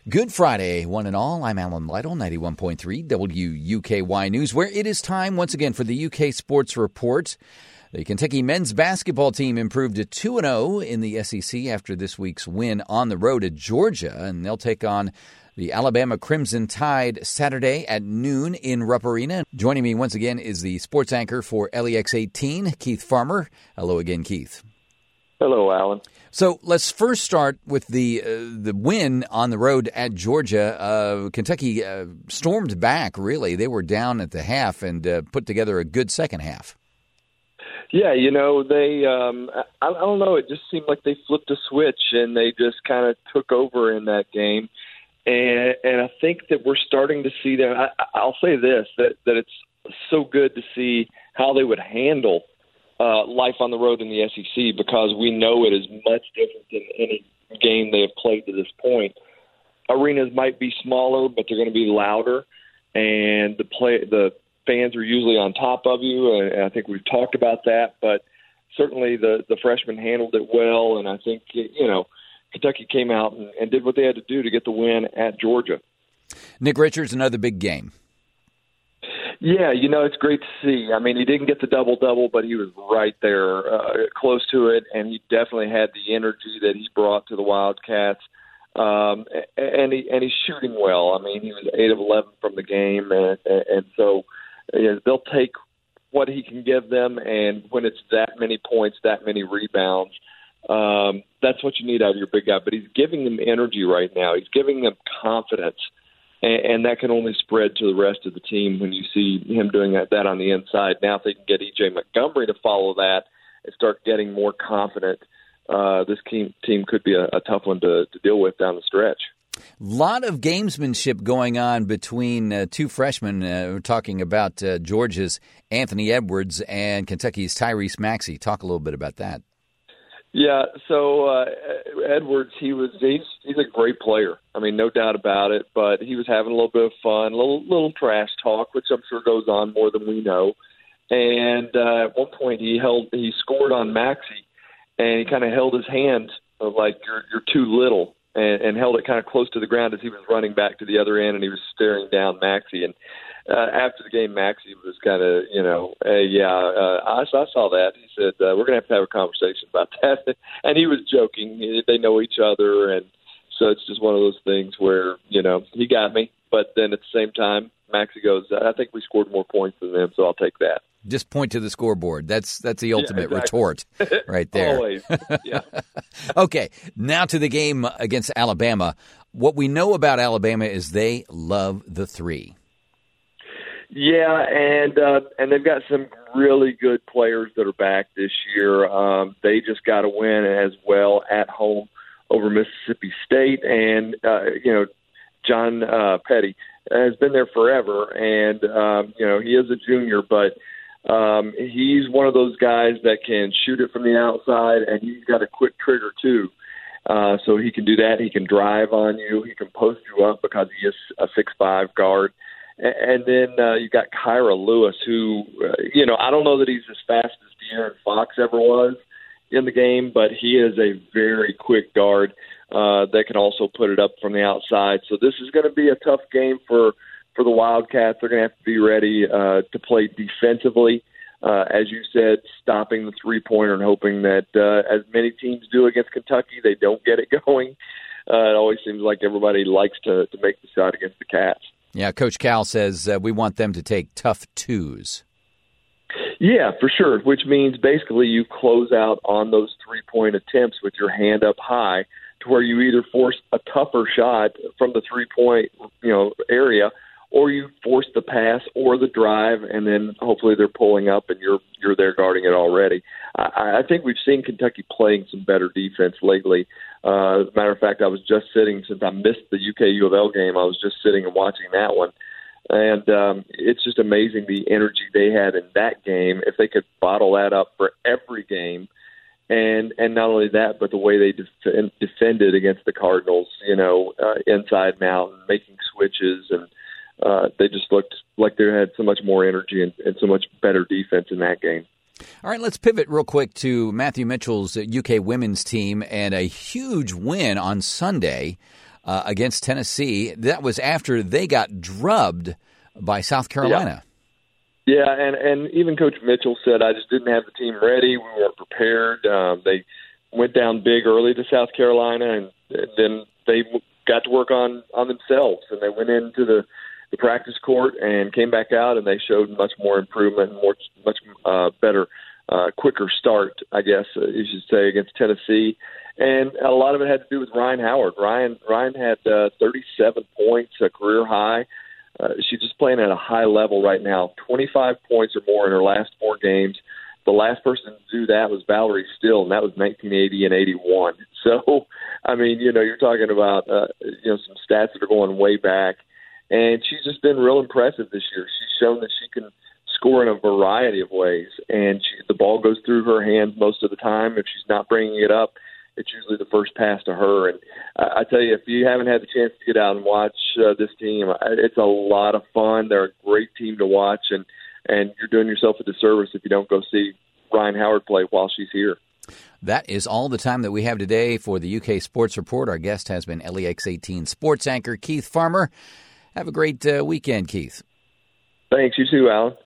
Good Friday, one and all. I'm Alan Lytle, 91.3 WUKY News, where it is time once again for the UK Sports Report. The Kentucky men's basketball team improved to 2-0 in the SEC after this week's win on the road at Georgia, and they'll take on the Alabama Crimson Tide Saturday at noon in Rupp Arena. Joining me once again is the sports anchor for LEX 18, Keith Farmer. Hello again, Keith. Hello, Alan. So let's first start with the win on the road at Georgia. Kentucky stormed back, really. They were down at the half and put together a good second half. Yeah, they I don't know. It just seemed like they flipped a switch and they just kind of took over in that game. And I think that we're starting to see them. I'll say this, that it's so good to see how they would handle life on the road in the SEC, because we know it is much different than any game they have played to this point. Arenas might be smaller, but they're going to be louder, and the fans are usually on top of you, and I think we've talked about that. But certainly the freshmen handled it well, and I think Kentucky came out and did what they had to do to get the win at Georgia. Nick Richards, another big game. Yeah, it's great to see. I mean, he didn't get the double-double, but he was right there, close to it, and he definitely had the energy that he brought to the Wildcats. And he's shooting well. I mean, he was 8 of 11 from the game, and so they'll take what he can give them, and when it's that many points, that many rebounds, that's what you need out of your big guy. But he's giving them energy right now. He's giving them confidence. And that can only spread to the rest of the team when you see him doing that on the inside. Now, if they can get E.J. Montgomery to follow that and start getting more confident, this team could be a tough one to deal with down the stretch. A lot of gamesmanship going on between two freshmen. We're talking about Georgia's Anthony Edwards and Kentucky's Tyrese Maxey. Talk a little bit about that. Yeah, so Edwards, he's a great player. I mean, no doubt about it. But he was having a little bit of fun, a little trash talk, which I'm sure goes on more than we know. And at one point, he scored on Maxey, and he kind of held his hand like you're too little, and held it kind of close to the ground as he was running back to the other end, and he was staring down Maxey. And after the game, Maxey was kind of, I saw that. He said, we're going to have a conversation about that. And he was joking. They know each other. And so it's just one of those things where, he got me. But then at the same time, Maxey goes, I think we scored more points than them, so I'll take that. Just point to the scoreboard. That's the ultimate retort right there. Always, yeah. Okay, now to the game against Alabama. What we know about Alabama is they love the three. Yeah, and they've got some really good players that are back this year. They just got a win as well at home over Mississippi State, and John Petty has been there forever, and he is a junior, but he's one of those guys that can shoot it from the outside, and he's got a quick trigger too. So he can do that. He can drive on you. He can post you up because he is a 6'5" guard. And then you got Kyra Lewis, who, I don't know that he's as fast as De'Aaron Fox ever was in the game, but he is a very quick guard that can also put it up from the outside. So this is going to be a tough game for the Wildcats. They're going to have to be ready to play defensively, as you said, stopping the three-pointer and hoping that, as many teams do against Kentucky, they don't get it going. It always seems like everybody likes to make the shot against the Cats. Yeah, Coach Cal says we want them to take tough twos. Yeah, for sure, which means basically you close out on those three-point attempts with your hand up high to where you either force a tougher shot from the three-point area, or you force the pass or the drive, and then hopefully they're pulling up and you're there guarding it already. I think we've seen Kentucky playing some better defense lately. As a matter of fact, I was just sitting, since I missed the UK U of L game, I was just sitting and watching that one. And it's just amazing the energy they had in that game. If they could bottle that up for every game, and not only that, but the way they defended against the Cardinals, inside and out, and making switches, and they just looked like they had so much more energy and so much better defense in that game. All right, let's pivot real quick to Matthew Mitchell's UK women's team and a huge win on Sunday against Tennessee. That was after they got drubbed by South Carolina. Yeah, and even Coach Mitchell said, I just didn't have the team ready. We weren't prepared. They went down big early to South Carolina, and then they got to work on themselves. And they went into the practice court and came back out, and they showed much more improvement, much better, quicker start, I guess you should say, against Tennessee. And a lot of it had to do with Ryan Howard. Ryan had 37 points, a career high. She's just playing at a high level right now, 25 points or more in her last 4 games. The last person to do that was Valerie Still, and that was 1980 and 81. So, I mean, you're talking about, some stats that are going way back. And she's just been real impressive this year. She's shown that she can score in a variety of ways, and the ball goes through her hands most of the time. If she's not bringing it up, it's usually the first pass to her. And I tell you, if you haven't had the chance to get out and watch this team, it's a lot of fun. They're a great team to watch, and you're doing yourself a disservice if you don't go see Ryan Howard play while she's here. That is all the time that we have today for the UK Sports Report. Our guest has been LEX18 sports anchor Keith Farmer. Have a great weekend, Keith. Thanks. You too, Alan.